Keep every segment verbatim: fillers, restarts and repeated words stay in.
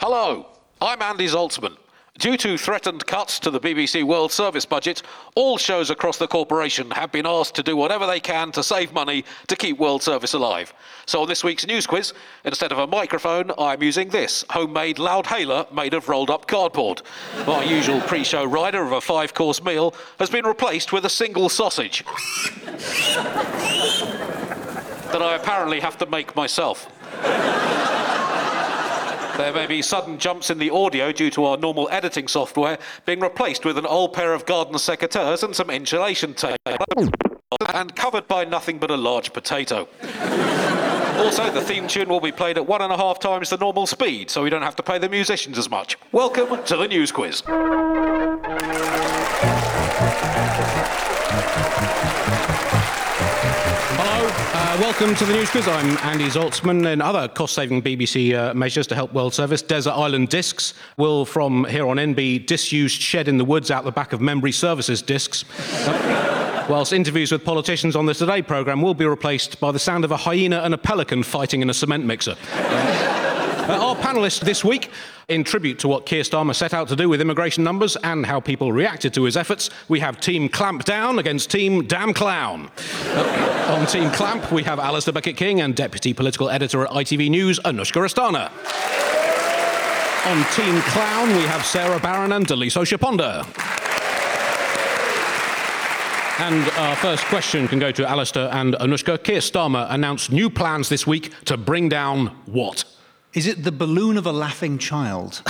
Hello, I'm Andy Zaltzman. Due to threatened cuts to the B B C World Service budget, all shows across the corporation have been asked to do whatever they can to save money to keep World Service alive. So on this week's news quiz, instead of a microphone, I'm using this homemade loudhailer made of rolled up cardboard. My usual pre-show rider of a five-course meal has been replaced with a single sausage that I apparently have to make myself. There may be sudden jumps in the audio due to our normal editing software being replaced with an old pair of garden secateurs and some insulation tape, and covered by nothing but a large potato. Also, the theme tune will be played at one and a half times the normal speed, so we don't have to pay the musicians as much. Welcome to the news quiz. Hello, uh, welcome to the News Quiz. I'm Andy Zaltzman. And other cost-saving B B C uh, measures to help World Service, Desert Island Discs will from here on in be disused shed in the woods out the back of Memory Services discs. Uh, whilst interviews with politicians on the Today programme will be replaced by the sound of a hyena and a pelican fighting in a cement mixer. Uh, our panellists this week, in tribute to what Keir Starmer set out to do with immigration numbers and how people reacted to his efforts, we have Team Clamp Down against Team Damn Clown. Uh, on Team Clamp, we have Alistair Beckett-King and Deputy Political Editor at I T V News, Anushka Rastana. On Team Clown, we have Sarah Barron and Daliso Shaponda. And our first question can go to Alistair and Anushka. Keir Starmer announced new plans this week to bring down what? Is it the balloon of a laughing child?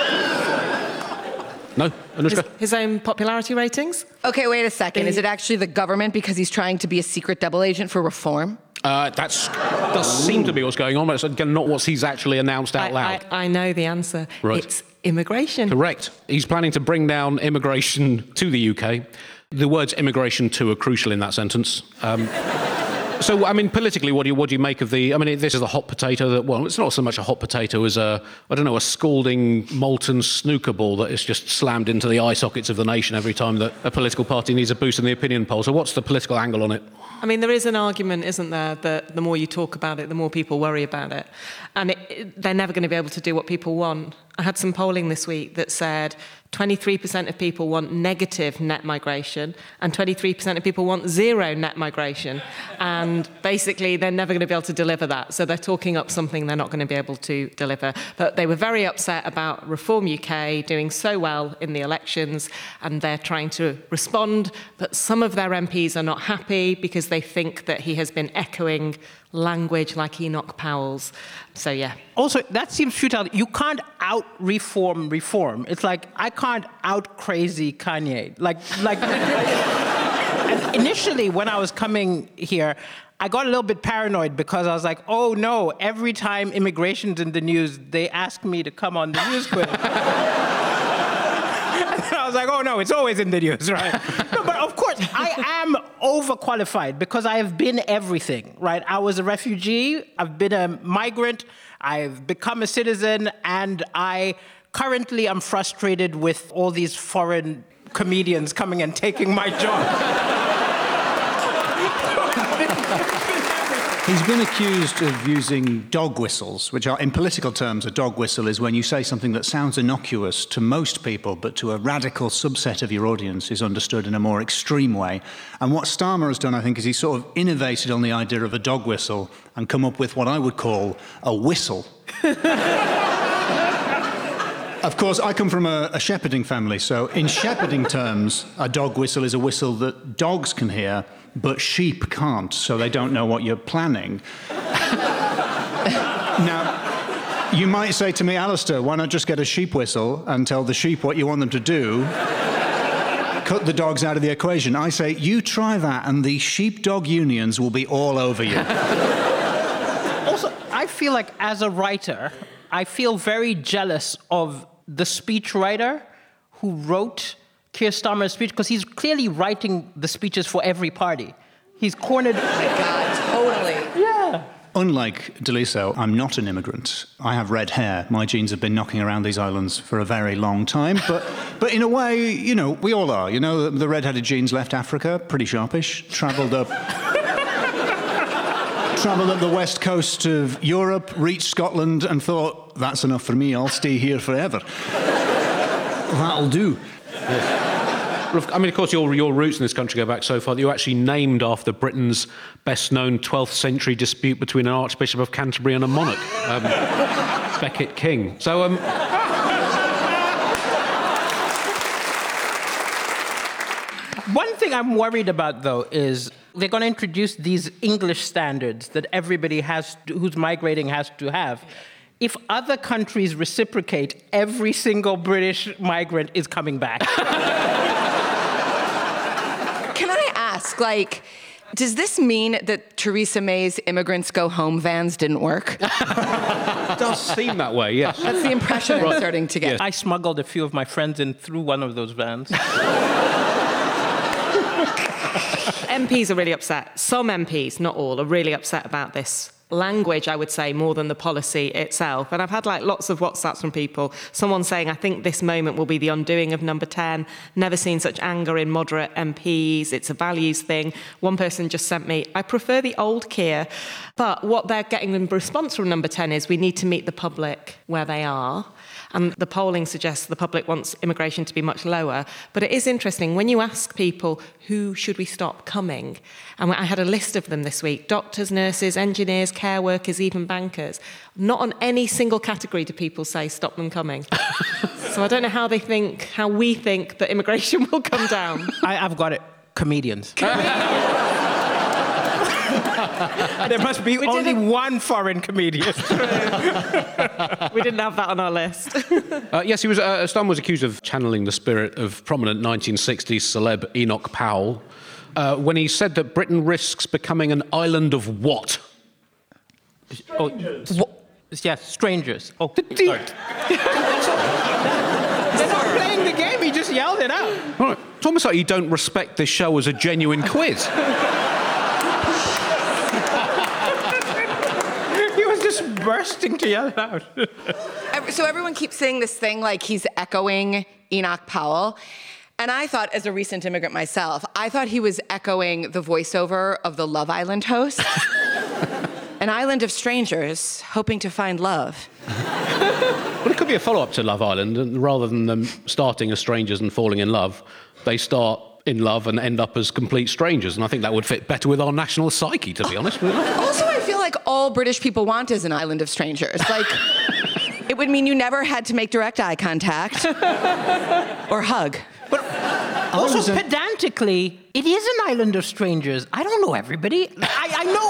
No, Anushka? His, his own popularity ratings? Okay, wait a second. Is it actually the government because he's trying to be a secret double agent for reform? Uh, that's does seem to be what's going on, but it's again not what he's actually announced out I, loud. I, I know the answer. Right. It's immigration. Correct. He's planning to bring down immigration to the U K. The words immigration too are crucial in that sentence. Um, So, I mean, politically, what do you what do you make of the... I mean, this is a hot potato that... Well, it's not so much a hot potato as a, I don't know, a scalding molten snooker ball that is just slammed into the eye sockets of the nation every time that a political party needs a boost in the opinion poll. So what's the political angle on it? I mean, there is an argument, isn't there, that the more you talk about it, the more people worry about it. And it, it, they're never going to be able to do what people want. I had some polling this week that said twenty-three percent of people want negative net migration and twenty-three percent of people want zero net migration. And basically, they're never going to be able to deliver that. So they're talking up something they're not going to be able to deliver. But they were very upset about Reform U K doing so well in the elections, and they're trying to respond. But some of their M Ps are not happy because they think that he has been echoing language like Enoch Powell's. So, yeah. Also, that seems futile. You can't out-reform reform. It's like, I can't out-crazy Kanye. Like, like. And initially, when I was coming here, I got a little bit paranoid because I was like, oh no, every time immigration's in the news, they ask me to come on the news quiz. I was like, oh no, it's always in the news, right? No, but of course, I am overqualified because I have been everything, right? I was a refugee, I've been a migrant, I've become a citizen, and I currently am frustrated with all these foreign comedians coming and taking my job. He's been accused of using dog whistles, which are, in political terms, a dog whistle is when you say something that sounds innocuous to most people, but to a radical subset of your audience is understood in a more extreme way. And what Starmer has done, I think, is he's sort of innovated on the idea of a dog whistle and come up with what I would call a whistle. Of course, I come from a, a shepherding family, so in shepherding terms, a dog whistle is a whistle that dogs can hear, but sheep can't, so they don't know what you're planning. Now, you might say to me, Alistair, why not just get a sheep whistle and tell the sheep what you want them to do? Cut the dogs out of the equation. I say, you try that, and the sheepdog unions will be all over you. Also, I feel like as a writer, I feel very jealous of the speechwriter who wrote Keir Starmer's speech, because he's clearly writing the speeches for every party. He's cornered... Oh my God, totally. Yeah. Unlike Daliso, I'm not an immigrant. I have red hair. My genes have been knocking around these islands for a very long time. But but in a way, you know, we all are. You know, the red-headed genes left Africa, pretty sharpish, travelled up... travelled up the west coast of Europe, reached Scotland and thought, that's enough for me, I'll stay here forever. That'll do. I mean, of course, your, your roots in this country go back so far that you're actually named after Britain's best-known twelfth century dispute between an Archbishop of Canterbury and a monarch, um, Becket King. So, um... One thing I'm worried about, though, is they're going to introduce these English standards that everybody has, to, who's migrating has to have. If other countries reciprocate, every single British migrant is coming back. Can I ask, like, does this mean that Theresa May's immigrants go home vans didn't work? It does seem that way, yes. That's the impression I'm starting to get. Yes. I smuggled a few of my friends in through one of those vans. M Ps are really upset. Some M Ps, not all, are really upset about this language, I would say, more than the policy itself. And I've had like lots of WhatsApps from people, someone saying, I think this moment will be the undoing of number ten. Never seen such anger in moderate M Ps. It's a values thing. One person just sent me, I prefer the old Keir. But what they're getting in response from number ten is we need to meet the public where they are. And the polling suggests the public wants immigration to be much lower. But it is interesting, when you ask people, who should we stop coming? And I had a list of them this week, doctors, nurses, engineers, care workers, even bankers. Not on any single category do people say, stop them coming. So I don't know how they think, how we think that immigration will come down. I, I've got it. Comedians. There must be We only didn't- one foreign comedian. We didn't have that on our list. Uh, yes, he was. Uh, Starmer was accused of channeling the spirit of prominent nineteen sixties celeb Enoch Powell uh, when he said that Britain risks becoming an island of what? Oh, yes, strangers. Oh, Did he- sorry. They're not playing the game. He just yelled it out. All right. It's almost like you don't respect this show as a genuine quiz. He was just bursting to yell it out. Every- So everyone keeps saying this thing like he's echoing Enoch Powell. And I thought, as a recent immigrant myself, I thought he was echoing the voiceover of the Love Island host. An island of strangers hoping to find love. Well, it could be a follow-up to Love Island, and rather than them starting as strangers and falling in love, they start in love and end up as complete strangers. And I think that would fit better with our national psyche, to be honest. Wouldn't it? Also, I feel like all British people want is an island of strangers. Like, it would mean you never had to make direct eye contact or hug. Also, was a- pedantically, it is an island of strangers. I don't know everybody. I, I know.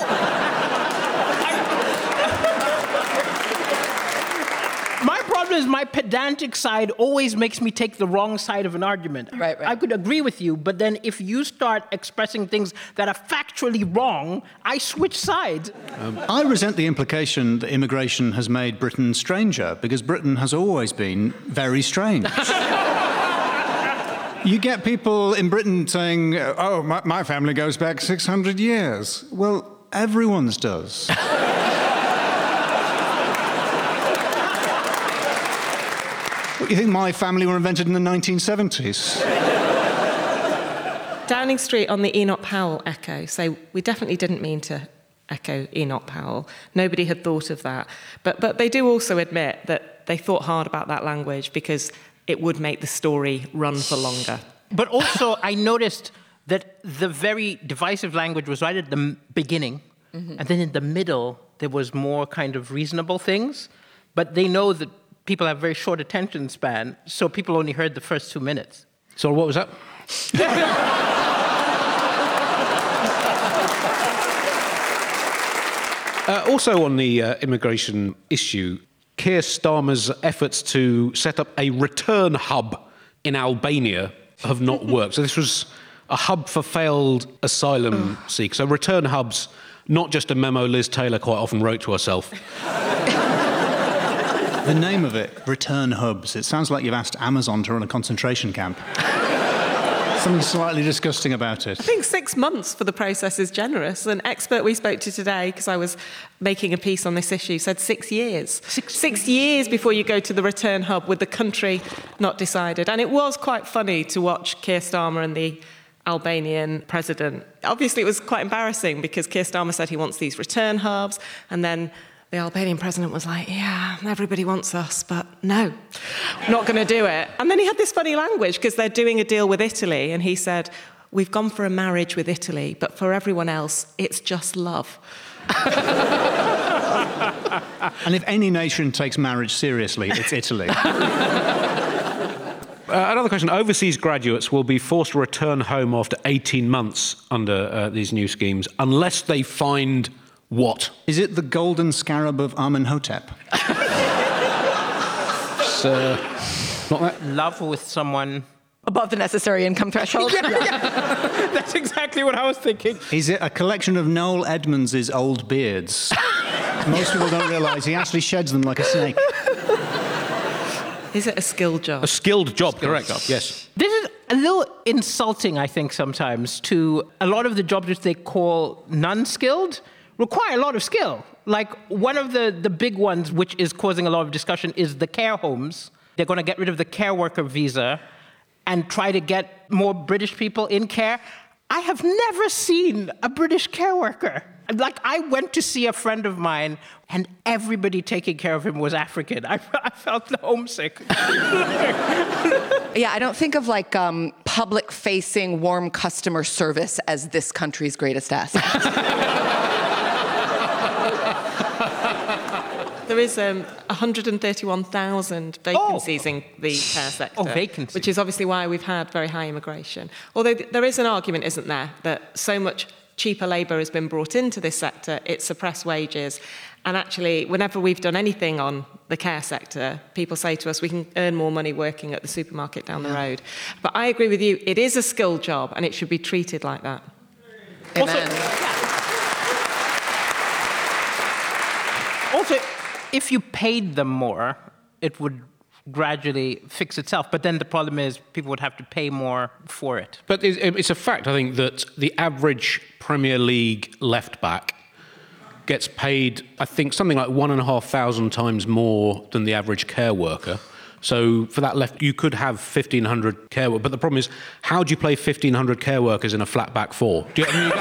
I- my problem is my pedantic side always makes me take the wrong side of an argument. Right, right. I could agree with you, but then if you start expressing things that are factually wrong, I switch sides. I resent the implication that immigration has made Britain stranger, because Britain has always been very strange. You get people in Britain saying, oh, my, my family goes back six hundred years. Well, everyone's does. What, you think my family were invented in the nineteen seventies? Downing Street on the Enoch Powell echo say we definitely didn't mean to echo Enoch Powell. Nobody had thought of that. But, but they do also admit that they thought hard about that language because it would make the story run for longer. But also, I noticed that the very divisive language was right at the m- beginning, mm-hmm. and then in the middle, there was more kind of reasonable things. But they know that people have very short attention span, so people only heard the first two minutes. So what was that? uh, also on the uh, immigration issue, Keir Starmer's efforts to set up a return hub in Albania have not worked. So this was a hub for failed asylum seekers. So return hubs, not just a memo Liz Taylor quite often wrote to herself. The name of it, return hubs, it sounds like you've asked Amazon to run a concentration camp. Something slightly disgusting about it. I think six months for the process is generous. An expert we spoke to today, because I was making a piece on this issue, said six years. Six, six years before you go to the return hub with the country not decided. And it was quite funny to watch Keir Starmer and the Albanian president. Obviously, it was quite embarrassing because Keir Starmer said he wants these return hubs, and then the Albanian president was like, yeah, everybody wants us, but no, not going to do it. And then he had this funny language because they're doing a deal with Italy. And he said, we've gone for a marriage with Italy, but for everyone else, it's just love. And if any nation takes marriage seriously, it's Italy. Uh, another question. Overseas graduates will be forced to return home after eighteen months under uh, these new schemes, unless they find what? Is it the golden scarab of Amenhotep? It's, uh, not that. Love with someone Above the necessary income threshold. yeah, yeah. That's exactly what I was thinking. Is it a collection of Noel Edmonds' old beards? Most people don't realise he actually sheds them like a snake. Is it a skilled job? A skilled job, correct. Job. Yes. This is a little insulting, I think, sometimes, to a lot of the jobs which they call non-skilled require a lot of skill. Like, one of the, the big ones, which is causing a lot of discussion, is the care homes. They're going to get rid of the care worker visa and try to get more British people in care. I have never seen a British care worker. Like, I went to see a friend of mine, and everybody taking care of him was African. I, I felt homesick. Yeah, I don't think of like um, public-facing, warm customer service as this country's greatest asset. There is um, one hundred thirty-one thousand vacancies oh. in the care sector. Oh, vacancies. Which is obviously why we've had very high immigration. Although th- there is an argument, isn't there, that so much cheaper labour has been brought into this sector, it's suppressed wages. And actually, whenever we've done anything on the care sector, people say to us, we can earn more money working at the supermarket down the road. But I agree with you, it is a skilled job, and it should be treated like that. Amen. Also, also, if you paid them more, it would gradually fix itself. But then the problem is people would have to pay more for it. But it's a fact, I think, that the average Premier League left-back gets paid, I think, something like one and a half thousand times more than the average care worker. So for that left, you could have fifteen hundred care workers. But the problem is, how do you play fifteen hundred care workers in a flat back four? Do you, I, mean, you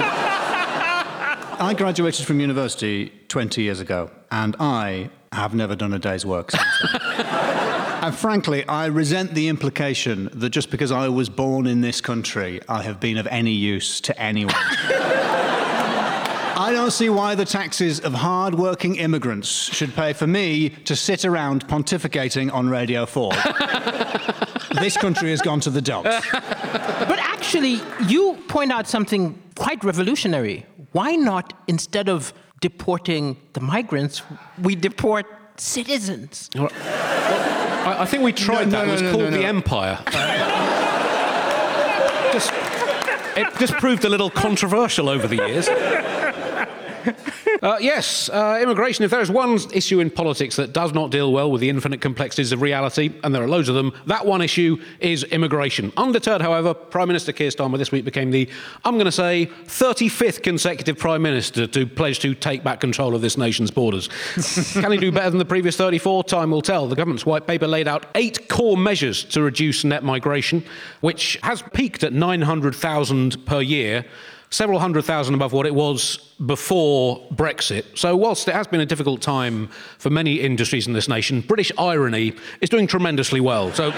I graduated from university twenty years ago, and I have never done a day's work since then. And frankly, I resent the implication that just because I was born in this country, I have been of any use to anyone. I don't see why the taxes of hard-working immigrants should pay for me to sit around pontificating on Radio four. This country has gone to the dogs. But actually, you point out something quite revolutionary. Why not, instead of deporting the migrants, we deport citizens? Well, I, I think we tried no, that. No, it was no, called no, no. the Empire. just, it just proved a little controversial over the years. Uh, yes, uh, immigration, if there is one issue in politics that does not deal well with the infinite complexities of reality, and there are loads of them, that one issue is immigration. Undeterred, however, Prime Minister Keir Starmer this week became the, I'm going to say, thirty-fifth consecutive Prime Minister to pledge to take back control of this nation's borders. Can he do better than the previous thirty-four? Time will tell. The government's white paper laid out eight core measures to reduce net migration, which has peaked at nine hundred thousand per year, several hundred thousand above what it was before Brexit. So whilst it has been a difficult time for many industries in this nation, British irony is doing tremendously well. So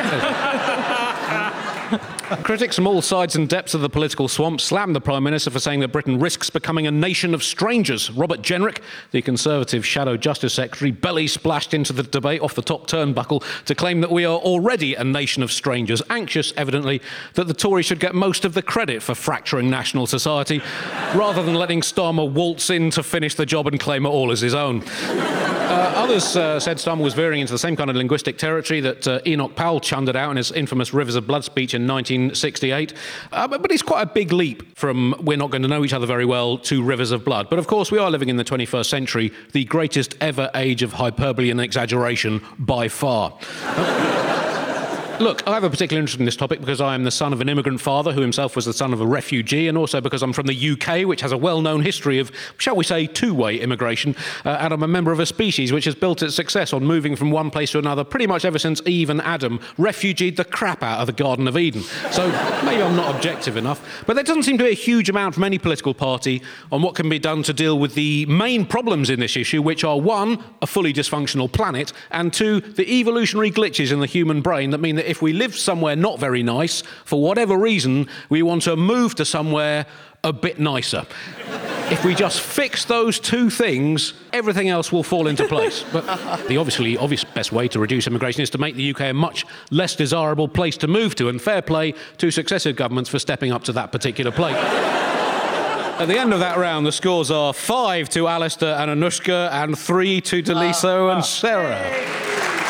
critics from all sides and depths of the political swamp slammed the Prime Minister for saying that Britain risks becoming a nation of strangers. Robert Jenrick, the Conservative Shadow Justice Secretary, belly splashed into the debate off the top turnbuckle to claim that we are already a nation of strangers, anxious, evidently, that the Tories should get most of the credit for fracturing national society, rather than letting Starmer waltz in to finish the job and claim it all as his own. Uh, others uh, said Starmer was veering into the same kind of linguistic territory that uh, Enoch Powell chundered out in his infamous Rivers of Blood speech in nineteen sixty-eight. Uh, but, but it's quite a big leap from we're not going to know each other very well to Rivers of Blood. But of course, we are living in the twenty-first century, the greatest ever age of hyperbole and exaggeration by far. Look, I have a particular interest in this topic because I am the son of an immigrant father who himself was the son of a refugee, and also because I'm from the U K, which has a well-known history of, shall we say, two-way immigration, uh, and I'm a member of a species which has built its success on moving from one place to another pretty much ever since Eve and Adam refugeed the crap out of the Garden of Eden. So maybe I'm not objective enough, but there doesn't seem to be a huge amount from any political party on what can be done to deal with the main problems in this issue, which are, one, a fully dysfunctional planet, and two, the evolutionary glitches in the human brain that mean that if we live somewhere not very nice, for whatever reason, we want to move to somewhere a bit nicer. If we just fix those two things, everything else will fall into place. But the obviously obvious best way to reduce immigration is to make the U K a much less desirable place to move to, and fair play to successive governments for stepping up to that particular plate. At the end of that round, the scores are five to Alistair and Anushka, and three to Daliso uh, and Sarah.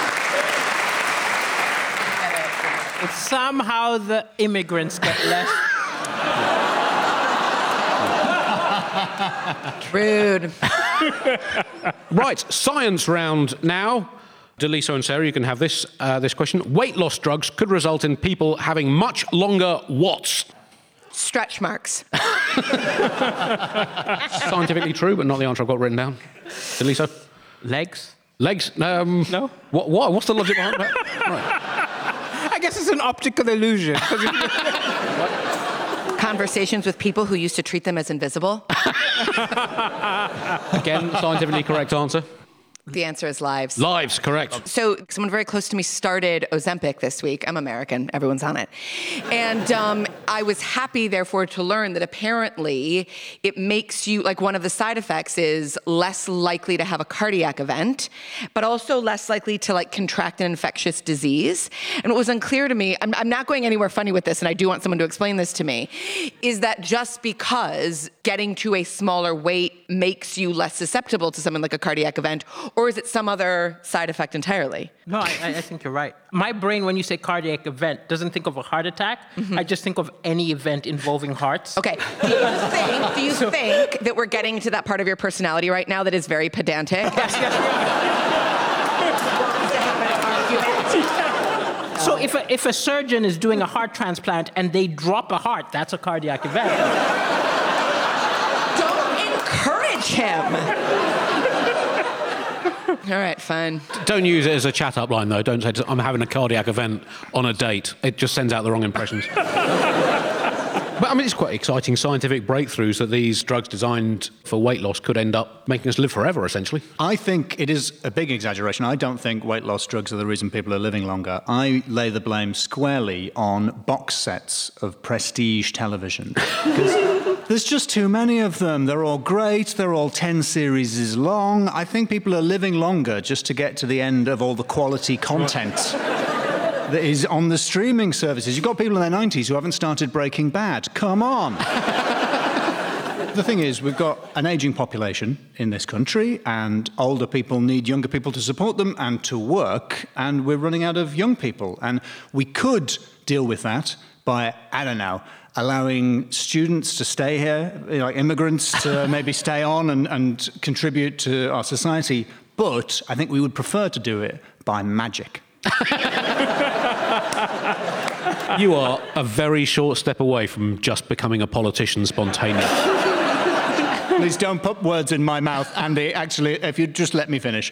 Somehow the immigrants get less. Rude. Right, science round now. Daliso and Sarah, you can have this, uh, this question. Weight loss drugs could result in people having much longer whats? Stretch marks. Scientifically true, but not the answer I've got written down. Daliso? Legs? Legs? Um, No. What, what? What's the logic behind that? Right. I guess it's an optical illusion. Conversations with people who used to treat them as invisible. Again, scientifically correct answer. The answer is lives. Lives, correct. So someone very close to me started Ozempic this week. I'm American. Everyone's on it. And um, I was happy, therefore, to learn that apparently it makes you, like one of the side effects is less likely to have a cardiac event, but also less likely to like contract an infectious disease. And what was unclear to me, I'm, I'm not going anywhere funny with this, and I do want someone to explain this to me, is that just because getting to a smaller weight makes you less susceptible to something like a cardiac event, or is it some other side effect entirely? No, I, I think you're right. My brain, when you say cardiac event, doesn't think of a heart attack. Mm-hmm. I just think of any event involving hearts. Okay. Do you think, do you so, think that we're getting to that part of your personality right now that is very pedantic? Yes, yes, so if a, if a surgeon is doing a heart transplant and they drop a heart, that's a cardiac event. Don't encourage him. All right, fine. Don't use it as a chat-up line, though. Don't say, I'm having a cardiac event on a date. It just sends out the wrong impressions. But, I mean, it's quite exciting scientific breakthroughs that these drugs designed for weight loss could end up making us live forever, essentially. I think it is a big exaggeration. I don't think weight loss drugs are the reason people are living longer. I lay the blame squarely on box sets of prestige television. There's just too many of them. They're all great. They're all ten series long. I think people are living longer just to get to the end of all the quality content that is on the streaming services. You've got people in their nineties who haven't started Breaking Bad. Come on. The thing is, we've got an aging population in this country, and older people need younger people to support them and to work, and we're running out of young people. And we could deal with that by, I don't know, allowing students to stay here, you know, like immigrants to maybe stay on and, and contribute to our society. But I think we would prefer to do it by magic. You are a very short step away from just becoming a politician spontaneously. Please don't put words in my mouth, Andy. Actually, if you'd just let me finish.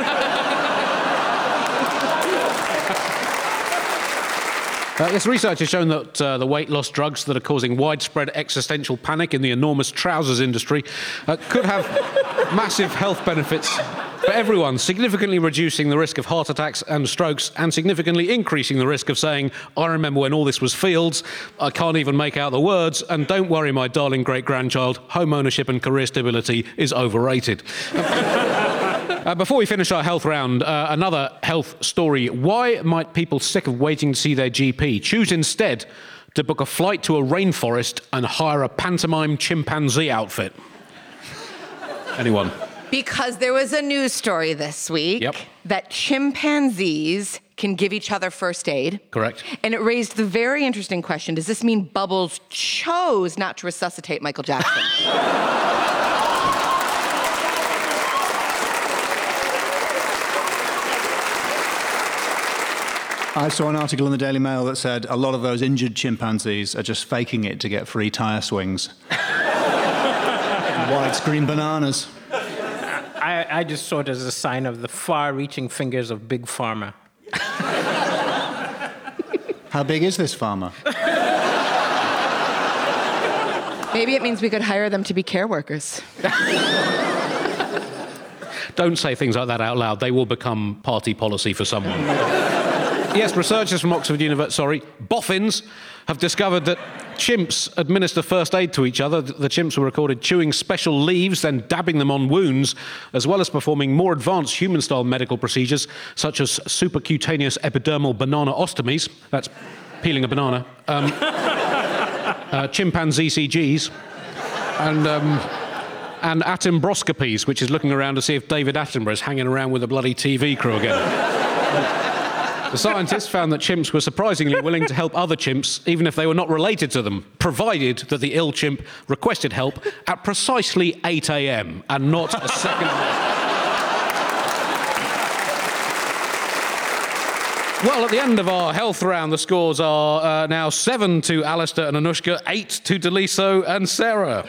Uh, yes, research has shown that uh, the weight loss drugs that are causing widespread existential panic in the enormous trousers industry uh, could have massive health benefits for everyone, significantly reducing the risk of heart attacks and strokes and significantly increasing the risk of saying, I remember when all this was fields, I can't even make out the words, and don't worry, my darling great-grandchild, home ownership and career stability is overrated. Uh, before we finish our health round, uh, another health story. Why might people sick of waiting to see their G P choose instead to book a flight to a rainforest and hire a pantomime chimpanzee outfit? Anyone? Because there was a news story this week Yep. that chimpanzees can give each other first aid. Correct. And it raised the very interesting question, does this mean Bubbles chose not to resuscitate Michael Jackson? I saw an article in the Daily Mail that said a lot of those injured chimpanzees are just faking it to get free tyre swings. Widescreen bananas. I, I just saw it as a sign of the far-reaching fingers of Big Pharma. How big is this farmer? Maybe it means we could hire them to be care workers. Don't say things like that out loud. They will become party policy for someone. Yes, researchers from Oxford University, sorry, boffins, have discovered that chimps administer first aid to each other. The chimps were recorded chewing special leaves, then dabbing them on wounds, as well as performing more advanced human-style medical procedures, such as supracutaneous epidermal banana ostomies. That's peeling a banana. Um, uh, chimpanzee C Gs. And... Um, and atombroscopies, which is looking around to see if David Attenborough is hanging around with a bloody T V crew again. The scientists found that chimps were surprisingly willing to help other chimps, even if they were not related to them, provided that the ill chimp requested help at precisely eight a m and not a second later. Well, at the end of our health round, the scores are uh, now seven to Alistair and Anushka, eight to Daliso and Sarah.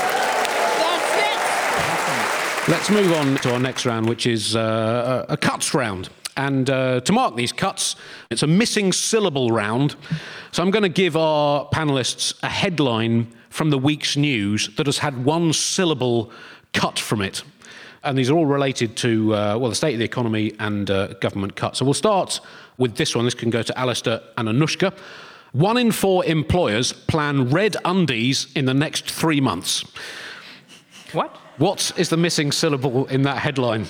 Let's move on to our next round, which is uh, a cuts round. And uh, to mark these cuts, it's a missing syllable round. So I'm going to give our panellists a headline from the week's news that has had one syllable cut from it. And these are all related to, uh, well, the state of the economy and uh, government cuts. So we'll start with this one. This can go to Alistair and Anushka. One in four employers plan red undies in the next three months. What? What is the missing syllable in that headline?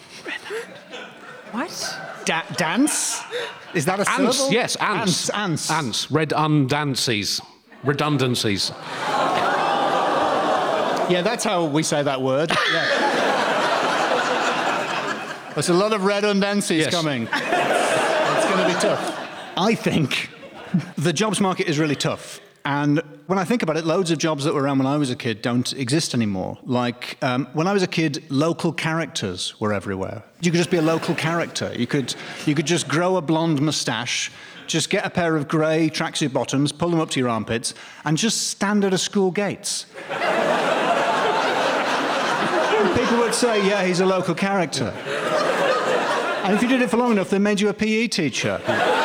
What? Da- dance? Is that a Ants, syllable? yes, ants. Ants. Ants. Ants. Red undancies. Redundancies. Yeah, that's how we say that word. Yeah. There's a lot of redundancies Yes. coming. It's going to be tough. I think the jobs market is really tough. And when I think about it, loads of jobs that were around when I was a kid don't exist anymore. Like, um, when I was a kid, local characters were everywhere. You could just be a local character. You could, you could just grow a blonde moustache, just get a pair of grey tracksuit bottoms, pull them up to your armpits, and just stand at a school gates. And people would say, yeah, he's a local character. And if you did it for long enough, they made you a P E teacher.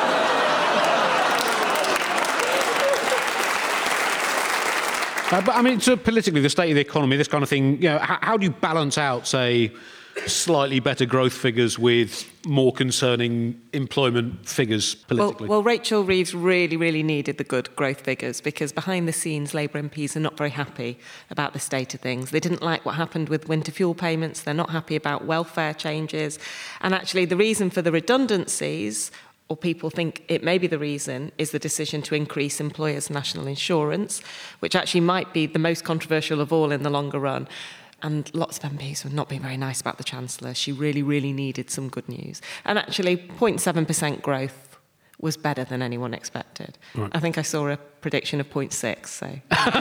Uh, but I mean, so politically, the state of the economy, this kind of thing, you know, how, how do you balance out, say, slightly better growth figures with more concerning employment figures politically? Well, well, Rachel Reeves really, really needed the good growth figures because behind the scenes, Labour M Ps are not very happy about the state of things. They didn't like what happened with winter fuel payments. They're not happy about welfare changes. And actually, the reason for the redundancies, or people think it may be the reason, is the decision to increase employers' national insurance, which actually might be the most controversial of all in the longer run. And lots of M Ps have not been very nice about the Chancellor. She really, really needed some good news. And actually, zero point seven percent growth was better than anyone expected. Right. I think I saw a prediction of zero point six, so... uh,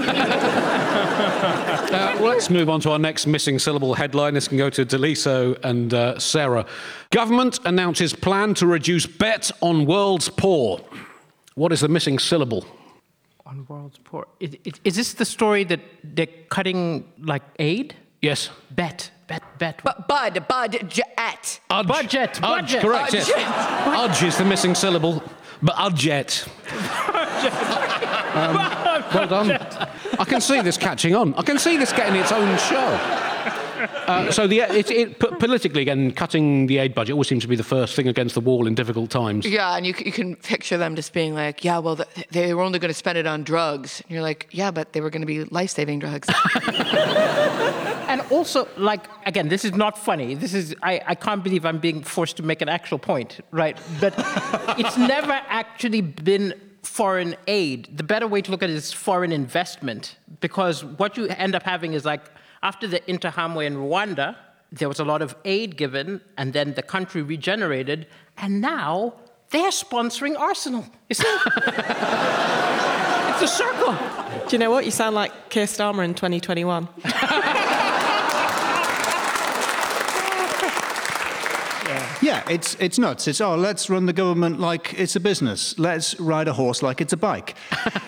well, let's move on to our next missing syllable headline. This can go to Daliso and uh, Sarah. Government announces plan to reduce bet on world's poor. What is the missing syllable? On world's poor. Is, is, is this the story that they're cutting, like, aid? Yes. Bet. Bet. Bet. But bud, budget. Udge. Budget. Udge, Budget. correct, yes. Udge is the missing syllable, but udget. um, well done. I can see this catching on. I can see this getting its own show. Uh, so the it, it, politically, again, cutting the aid budget always seems to be the first thing against the wall in difficult times. Yeah, and you, you can picture them just being like, yeah, well, the, they were only going to spend it on drugs. And you're like, yeah, but they were going to be life-saving drugs. And also, like, again, this is not funny. This is, I, I can't believe I'm being forced to make an actual point, right? But it's never actually been foreign aid. The better way to look at it is foreign investment, because what you end up having is, like, after the Interahamwe in Rwanda, there was a lot of aid given, and then the country regenerated, and now they're sponsoring Arsenal. You see? It's a circle. Do you know what? You sound like Keir Starmer in twenty twenty-one. Yeah, it's it's nuts. It's, oh, let's run the government like it's a business. Let's ride a horse like it's a bike.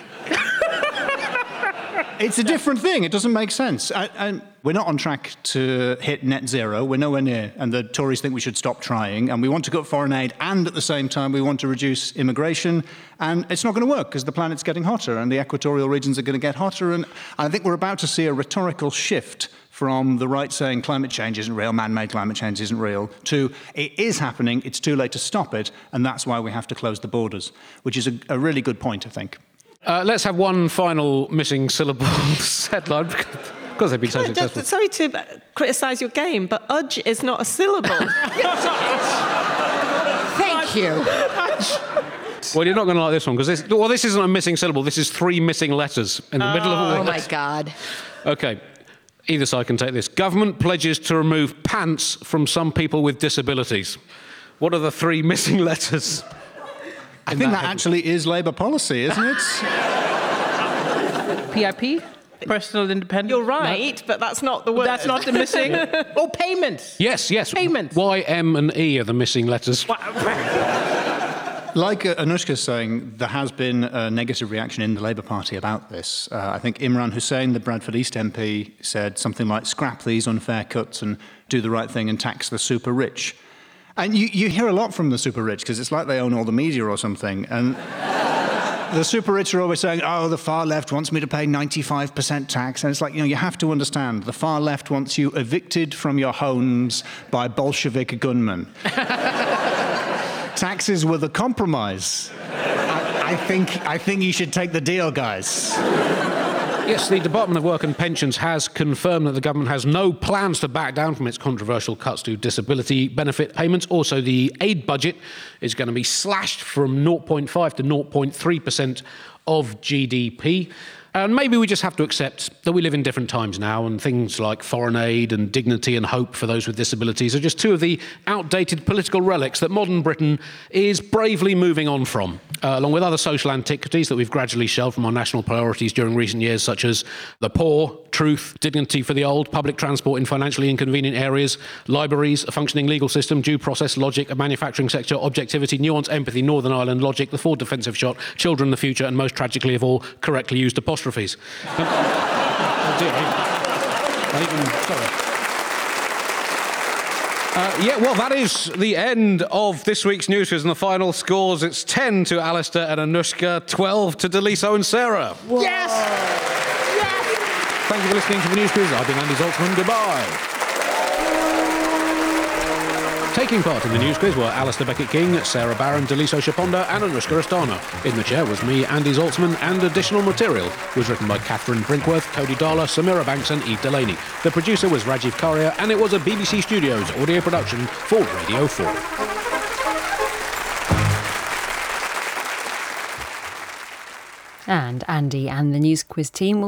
It's a different thing. It doesn't make sense. And, and we're not on track to hit net zero. We're nowhere near. And the Tories think we should stop trying. And we want to cut foreign aid. And at the same time, we want to reduce immigration. And it's not going to work because the planet's getting hotter and the equatorial regions are going to get hotter. And I think we're about to see a rhetorical shift from the right saying climate change isn't real, man-made climate change isn't real, to it is happening, it's too late to stop it, and that's why we have to close the borders, which is a, a really good point, I think. Uh, let's have one final missing syllable headline, because they've been so successful. Sorry to criticise your game, but udge is not a syllable. Thank you. Well, you're not going to like this one, because this, well, this isn't a missing syllable, this is three missing letters in the oh. middle of a word. Oh, my God. OK. Either side can take this. Government pledges to remove pants from some people with disabilities. What are the three missing letters? I think that, that actually is Labour policy, isn't it? P I P? Personal independence? You're right, no. but that's not the word. That's not the missing... Oh, payments. Yes, yes. Payments. Y, M and E are the missing letters. Like uh, Anushka's saying, there has been a negative reaction in the Labour Party about this. Uh, I think Imran Hussain, the Bradford East M P, said something like, scrap these unfair cuts and do the right thing and tax the super rich. And you, you hear a lot from the super rich, because it's like they own all the media or something. And the super rich are always saying, oh, the far left wants me to pay ninety-five percent tax. And it's like, you know, you have to understand, the far left wants you evicted from your homes by Bolshevik gunmen. Taxes were the compromise. I, I think I think you should take the deal, guys. Yes, the Department of Work and Pensions has confirmed that the government has no plans to back down from its controversial cuts to disability benefit payments. Also, the aid budget is going to be slashed from zero point five to zero point three percent of G D P. And maybe we just have to accept that we live in different times now, and things like foreign aid and dignity and hope for those with disabilities are just two of the outdated political relics that modern Britain is bravely moving on from, uh, along with other social antiquities that we've gradually shelved from our national priorities during recent years, such as the poor, truth, dignity for the old, public transport in financially inconvenient areas, libraries, a functioning legal system, due process, logic, a manufacturing sector, objectivity, nuance, empathy, Northern Ireland logic, the Ford defensive shot, children the future, and most tragically of all, correctly used apostrophes. Um, oh dear. I even, sorry. Uh, yeah, well, that is the end of this week's News Quiz, and the final scores, it's ten to Alistair and Anushka, twelve to Daliso and Sarah. Whoa. Yes! Yes! Thank you for listening to the News Quiz. I've been Andy Zaltzman. Goodbye. Taking part in the News Quiz were Alistair Beckett-King, Sarah Barron, Daliso Shaponda and Anushka Astana. In the chair was me, Andy Zaltzman, and additional material was written by Catherine Brinkworth, Cody Darla, Samira Banks and Eve Delaney. The producer was Rajiv Karia, and it was a B B C Studios audio production for Radio four. And Andy and the News Quiz team will